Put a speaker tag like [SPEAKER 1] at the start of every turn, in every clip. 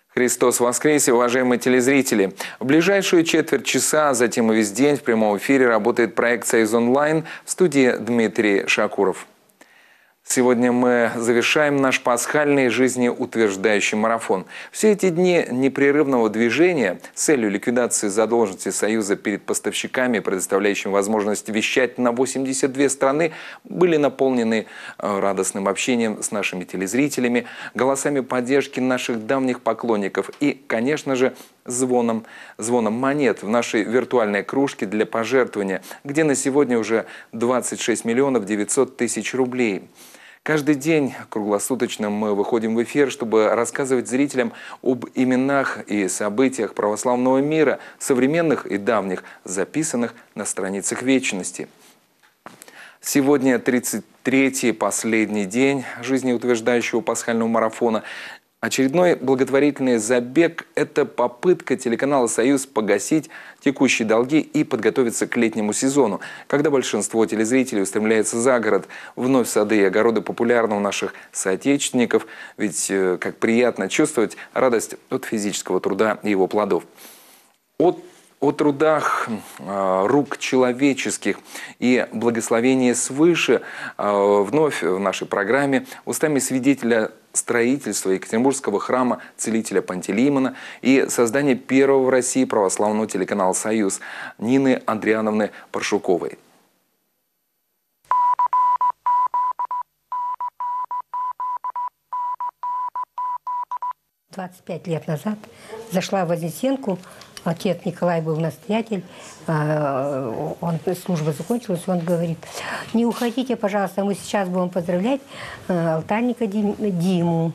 [SPEAKER 1] Христос воскресе, уважаемые телезрители! В ближайшую четверть часа, а затем и весь день в прямом эфире работает проект «Союз онлайн», в студии Дмитрий Шакуров. Сегодня мы завершаем наш пасхальный жизнеутверждающий марафон. Все эти дни непрерывного движения с целью ликвидации задолженности Союза перед поставщиками, предоставляющими возможность вещать на 82 страны, были наполнены радостным общением с нашими телезрителями, голосами поддержки наших давних поклонников и, конечно же, звоном монет в нашей виртуальной кружке для пожертвования, где на сегодня уже 26 миллионов 900 тысяч рублей. Каждый день круглосуточно мы выходим в эфир, чтобы рассказывать зрителям об именах и событиях православного мира, современных и давних, записанных на страницах вечности. Сегодня 33-й последний день жизнеутверждающего пасхального марафона. Очередной благотворительный забег – это попытка телеканала «Союз» погасить текущие долги и подготовиться к летнему сезону, когда большинство телезрителей устремляется за город, вновь сады и огороды популярны у наших соотечественников, ведь как приятно чувствовать радость от физического труда и его плодов. О трудах рук человеческих и благословении свыше вновь в нашей программе устами свидетеля строительства Екатеринбургского храма целителя Пантелеймона и создания первого в России православного телеканала «Союз» Нины Андриановны Паршуковой.
[SPEAKER 2] «25 лет назад зашла в Вознесенку. Отец Николай был настоятель, служба закончилась, он говорит: не уходите, пожалуйста, мы сейчас будем поздравлять алтарника Диму.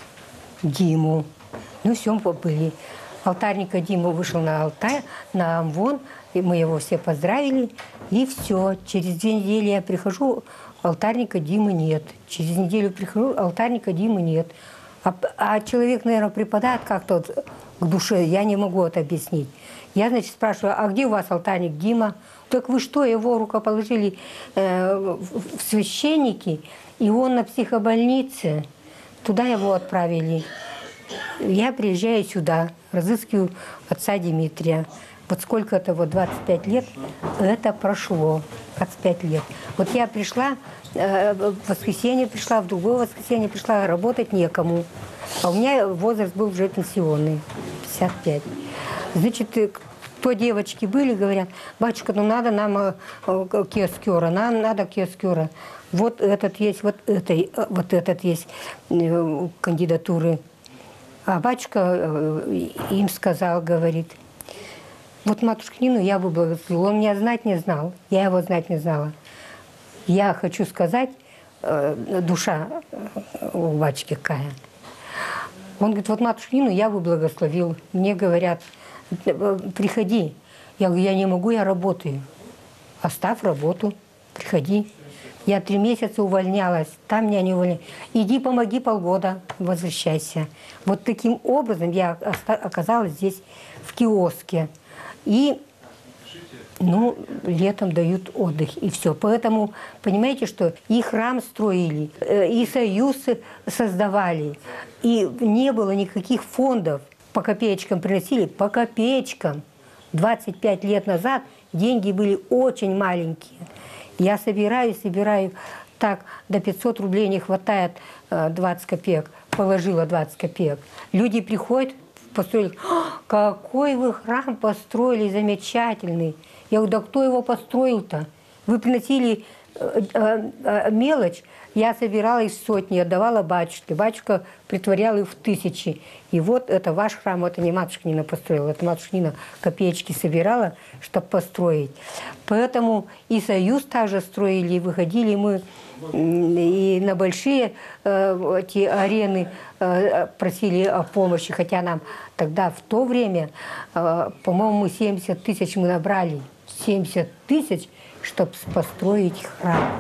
[SPEAKER 2] Ну все, были. Алтарника Диму вышел на алтарь, на амвон, и мы его все поздравили, и все. Через 2 недели я прихожу, алтарника Димы нет. Через неделю прихожу, алтарника Димы нет. А человек, наверное, припадает как-то к душе, я не могу это объяснить. Я, значит, спрашиваю: а где у вас алтарник Дима? Так вы что, его рукоположили в священники, и он на психобольнице? Туда его отправили. Я приезжаю сюда, разыскиваю отца Дмитрия. Вот сколько это, 25 лет, это прошло, 25 лет. Вот я пришла, в воскресенье пришла, в другое воскресенье пришла, работать некому. А у меня возраст был уже пенсионный, 55. Значит, кто девочки были, говорят: батюшка, ну надо нам киоскера, нам надо киоскера. Вот этот есть, вот этот есть кандидатуры. А батюшка им сказал, говорит: вот матушка Нину я бы благословил. Он меня знать не знал, я его знать не знала. Я хочу сказать, душа у батюшки какая. Он говорит: вот матушка Нину я бы благословил. Мне говорят: приходи. Я говорю: я не могу, я работаю. Оставь работу, приходи. Я 3 месяца увольнялась, там меня не увольняли. Иди, помоги полгода, возвращайся. Вот таким образом я оказалась здесь в киоске. И, ну, летом дают отдых, и все. Поэтому, понимаете, что и храм строили, и союз создавали, и не было никаких фондов. По копеечкам приносили, по копеечкам. 25 лет назад деньги были очень маленькие. Я собираю, так, до 500 рублей не хватает, 20 копеек, положила 20 копеек. Люди приходят, построили: какой вы храм построили замечательный. Я говорю: да кто его построил-то? Вы приносили мелочь, я собирала из сотни, отдавала батюшке. Батюшка притворял их в 1000. И вот это ваш храм, это не матушка Нина построила, это матушка Нина копеечки собирала, чтобы построить. Поэтому и союз также строили, и выходили мы и на большие эти арены просили о помощи, хотя нам тогда в то время, по-моему, мы 70 тысяч мы набрали, 70 тысяч, чтобы построить храм.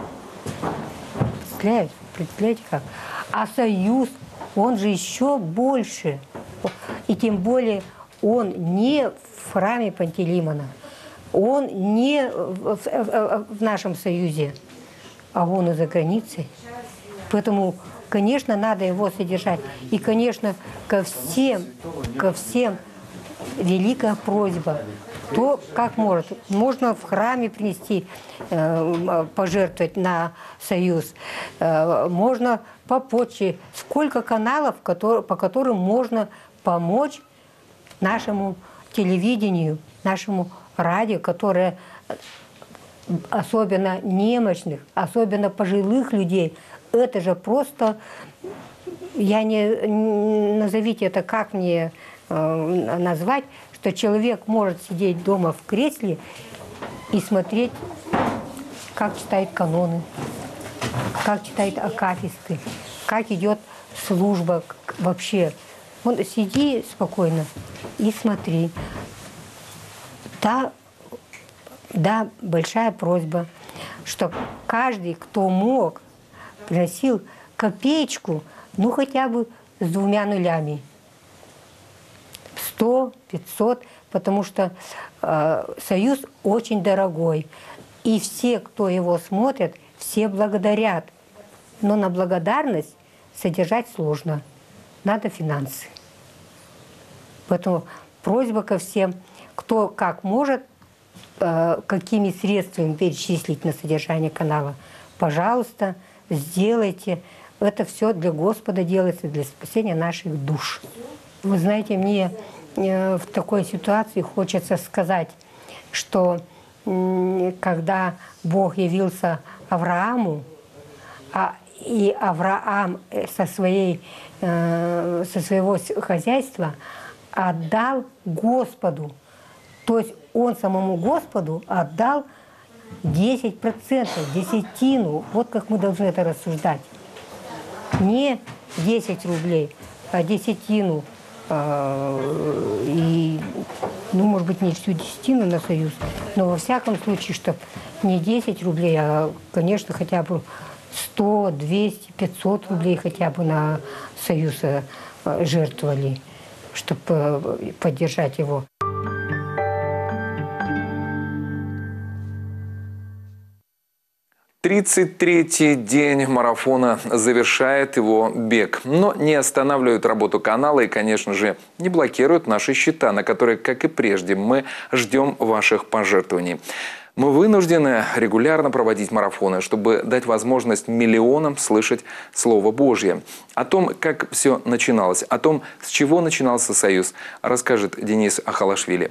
[SPEAKER 2] Представляете как? А союз, он же еще больше. И тем более он не в храме Пантелеймона, он не в нашем союзе, а он и за границей. Поэтому, конечно, надо его содержать. И, конечно, ко всем ко всем великая просьба. Кто как может. Можно в храме принести, пожертвовать на союз. Можно по почте. Сколько каналов, по которым можно помочь нашему телевидению, нашему радио, которое особенно немощных, особенно пожилых людей. Это же просто, назовите это, как мне назвать, что человек может сидеть дома в кресле и смотреть, как читает каноны, как читает акафисты, как идет служба вообще. Вот сиди спокойно и смотри. Да, большая просьба, что каждый, кто мог, приносил копеечку, ну хотя бы с 2 нулями. 100, 500, потому что союз очень дорогой. И все, кто его смотрят, все благодарят. Но на благодарность содержать сложно. Надо финансы. Поэтому просьба ко всем, кто как может, какими средствами перечислить на содержание канала, пожалуйста, сделайте. Это все для Господа делается, для спасения наших душ. Вы знаете, мне в такой ситуации хочется сказать, что когда Бог явился Аврааму, и Авраам со своего хозяйства отдал Господу, то есть он самому Господу отдал 10%, десятину. Вот как мы должны это рассуждать. Не 10 рублей, а десятину. И, может быть, не всю десятину на союз, но во всяком случае, чтобы не 10 рублей, а, конечно, хотя бы 100, 200, 500 рублей хотя бы на союз жертвовали, чтобы поддержать его.
[SPEAKER 1] 33-й день марафона завершает его бег. Но не останавливают работу канала и, конечно же, не блокируют наши счета, на которые, как и прежде, мы ждем ваших пожертвований. Мы вынуждены регулярно проводить марафоны, чтобы дать возможность миллионам слышать Слово Божье. О том, как все начиналось, о том, с чего начинался союз, расскажет Денис Ахалашвили.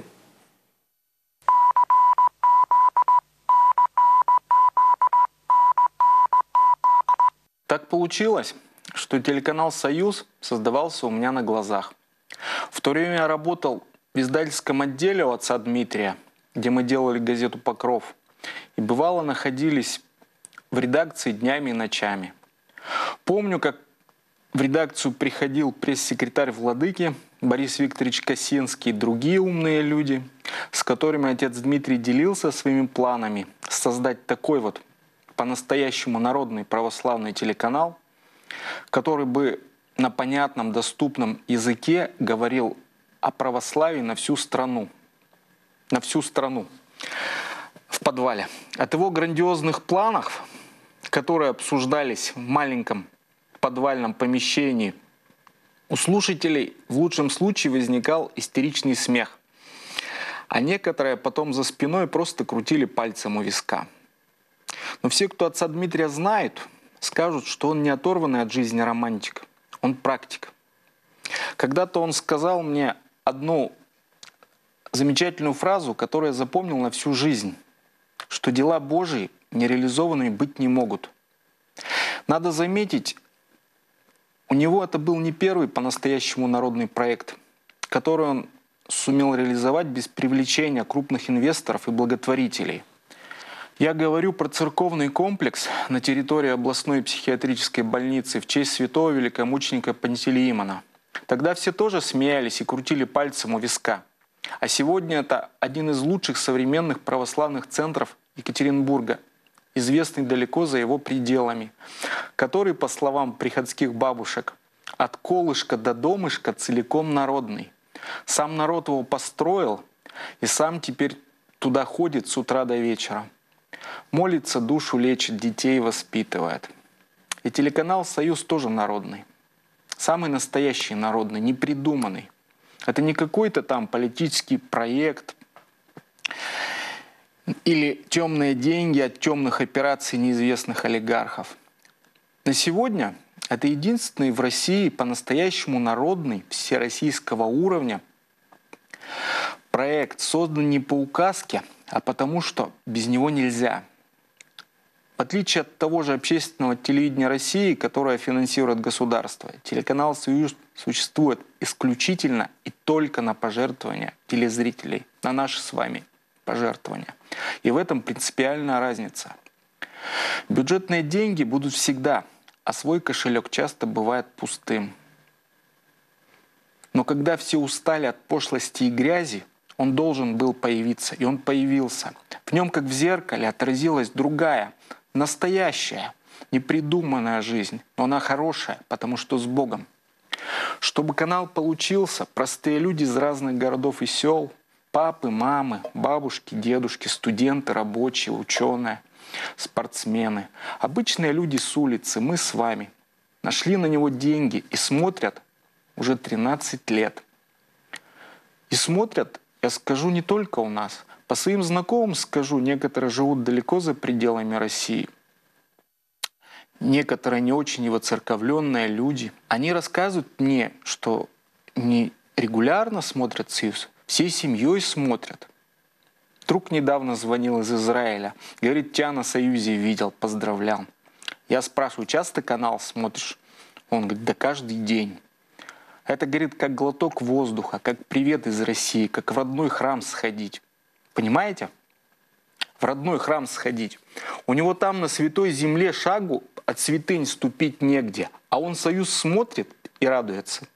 [SPEAKER 3] Так получилось, что телеканал «Союз» создавался у меня на глазах. В то время я работал в издательском отделе у отца Дмитрия, где мы делали газету «Покров», и бывало находились в редакции днями и ночами. Помню, как в редакцию приходил пресс-секретарь Владыки Борис Викторович Косинский и другие умные люди, с которыми отец Дмитрий делился своими планами создать такой вот по-настоящему народный православный телеканал, который бы на понятном, доступном языке говорил о православии на всю страну. На всю страну. В подвале. От его грандиозных планов, которые обсуждались в маленьком подвальном помещении, у слушателей в лучшем случае возникал истеричный смех, а некоторые потом за спиной просто крутили пальцем у виска. Но все, кто отца Дмитрия знает, скажут, что он не оторванный от жизни романтик, он практик. Когда-то он сказал мне одну замечательную фразу, которую я запомнил на всю жизнь, что дела Божии нереализованными быть не могут. Надо заметить, у него это был не первый по-настоящему народный проект, который он сумел реализовать без привлечения крупных инвесторов и благотворителей. Я говорю про церковный комплекс на территории областной психиатрической больницы в честь святого великомученика Пантелеимона. Тогда все тоже смеялись и крутили пальцем у виска. А сегодня это один из лучших современных православных центров Екатеринбурга, известный далеко за его пределами, который, по словам приходских бабушек, от колышка до домышка целиком народный. Сам народ его построил и сам теперь туда ходит с утра до вечера. Молится, душу лечит, детей воспитывает. И телеканал «Союз» тоже народный. Самый настоящий народный, не придуманный. Это не какой-то там политический проект или темные деньги от темных операций неизвестных олигархов. На сегодня это единственный в России по-настоящему народный, всероссийского уровня проект, создан не по указке, а потому что без него нельзя. В отличие от того же общественного телевидения России, которое финансирует государство, телеканал «Союз» существует исключительно и только на пожертвования телезрителей, на наши с вами пожертвования. И в этом принципиальная разница. Бюджетные деньги будут всегда, а свой кошелек часто бывает пустым. Но когда все устали от пошлости и грязи, он должен был появиться, и он появился. В нем, как в зеркале, отразилась другая, настоящая, непридуманная жизнь. Но она хорошая, потому что с Богом. Чтобы канал получился, простые люди из разных городов и сел, папы, мамы, бабушки, дедушки, студенты, рабочие, ученые, спортсмены, обычные люди с улицы, мы с вами, нашли на него деньги и смотрят уже 13 лет. И смотрят, я скажу, не только у нас. По своим знакомым скажу, некоторые живут далеко за пределами России. Некоторые не очень воцерковленные люди. Они рассказывают мне, что не регулярно смотрят «Союз», всей семьей смотрят. Друг недавно звонил из Израиля. Говорит, тебя на «Союзе» видел, поздравлял. Я спрашиваю, часто канал смотришь? Он говорит, да каждый день. Это, говорит, как глоток воздуха, как привет из России, как в родной храм сходить. Понимаете? В родной храм сходить. У него там на святой земле шагу от святынь ступить негде, а он «Союз» смотрит и радуется.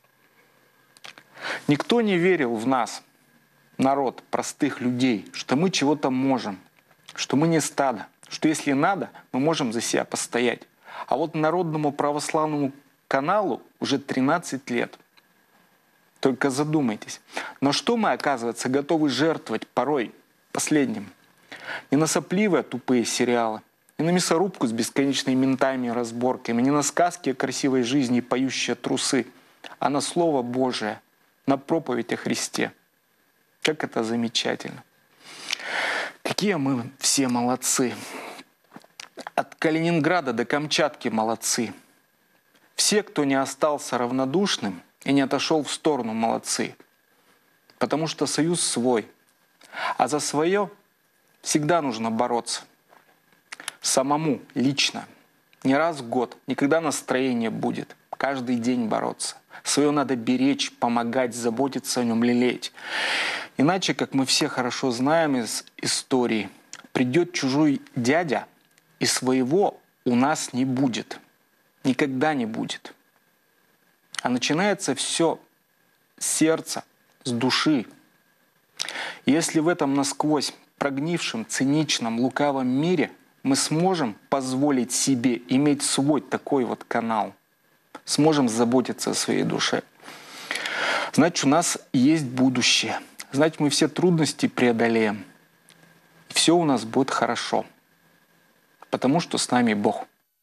[SPEAKER 3] Никто не верил в нас, народ, простых людей, что мы чего-то можем, что мы не стадо, что если надо, мы можем за себя постоять. А вот Народному православному каналу уже 13 лет. Только задумайтесь, на что мы, оказывается, готовы жертвовать порой последним? Не на сопливые тупые сериалы, не на мясорубку с бесконечными ментами и разборками, не на сказки о красивой жизни и поющие трусы, а на Слово Божие, на проповедь о Христе. Как это замечательно! Какие мы все молодцы! От Калининграда до Камчатки молодцы! Все, кто не остался равнодушным и не отошел в сторону, молодцы! Потому что «Союз» свой, а за свое всегда нужно бороться. Самому, лично. Не раз в год, никогда настроение будет. Каждый день бороться. Свое надо беречь, помогать, заботиться о нем, лелеять. Иначе, как мы все хорошо знаем из истории, придет чужой дядя, и своего у нас не будет. Никогда не будет. А начинается все с сердца, с души. Если в этом насквозь прогнившем, циничном, лукавом мире мы сможем позволить себе иметь свой такой вот канал, сможем заботиться о своей душе, значит, у нас есть будущее. Значит, мы все трудности преодолеем. И все у нас будет хорошо. Потому что с нами Бог.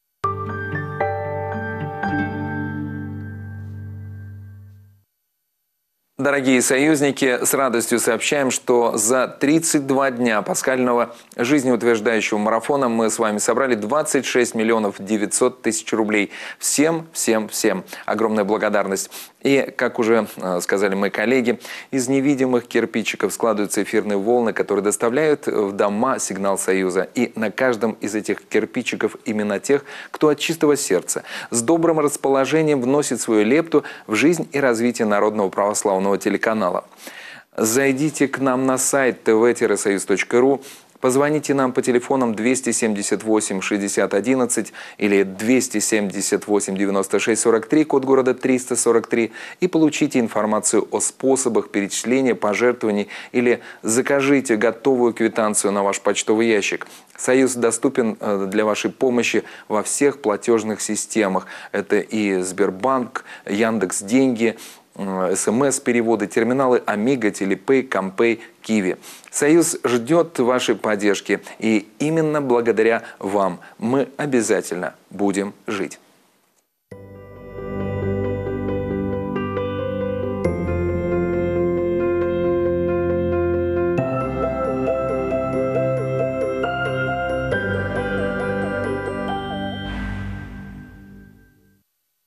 [SPEAKER 1] Дорогие союзники, с радостью сообщаем, что за 32 дня пасхального жизнеутверждающего марафона мы с вами собрали 26 миллионов 900 тысяч рублей. Всем огромная благодарность. И, как уже сказали мои коллеги, из невидимых кирпичиков складываются эфирные волны, которые доставляют в дома сигнал Союза. И на каждом из этих кирпичиков именно тех, кто от чистого сердца, с добрым расположением вносит свою лепту в жизнь и развитие Народного православного телеканала. Зайдите к нам на сайт tv-soyuz.ru, позвоните нам по телефонам 278 60 11 или 278 96 43, код города 343, и получите информацию о способах перечисления пожертвований или закажите готовую квитанцию на ваш почтовый ящик. Союз доступен для вашей помощи во всех платежных системах. Это и Сбербанк, Яндекс.Деньги, СМС-переводы, терминалы Amiga, Телепэй, Компэй, Киви. Союз ждет вашей поддержки, и именно благодаря вам мы обязательно будем жить.